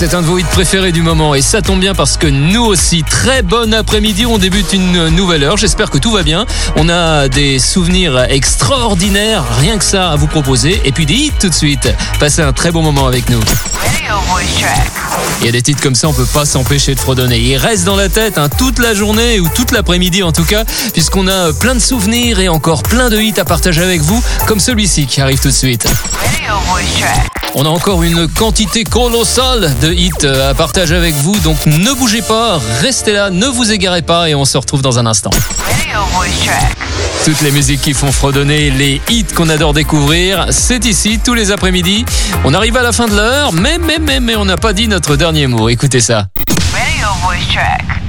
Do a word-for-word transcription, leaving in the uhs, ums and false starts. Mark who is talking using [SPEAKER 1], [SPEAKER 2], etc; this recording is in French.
[SPEAKER 1] c'est un de vos hits préférés du moment et ça tombe bien parce que nous aussi, très bon après-midi, on débute une nouvelle heure, j'espère que tout va bien. On a des souvenirs extraordinaires, rien que ça à vous proposer et puis des hits tout de suite. Passez un très bon moment avec nous. Il y a des titres comme ça, on peut pas s'empêcher de fredonner. Ils restent dans la tête hein, toute la journée ou toute l'après-midi en tout cas, puisqu'on a plein de souvenirs et encore plein de hits à partager avec vous, comme celui-ci qui arrive tout de suite. On a encore une quantité colossale de hits à partager avec vous, donc ne bougez pas, restez là, ne vous égarez pas et on se retrouve dans un instant. Toutes les musiques qui font fredonner, les hits qu'on adore découvrir, c'est ici tous les après-midi. On arrive à la fin de l'heure, mais mais mais mais on n'a pas dit notre dernier mot. Écoutez ça.
[SPEAKER 2] Radio Voice Track.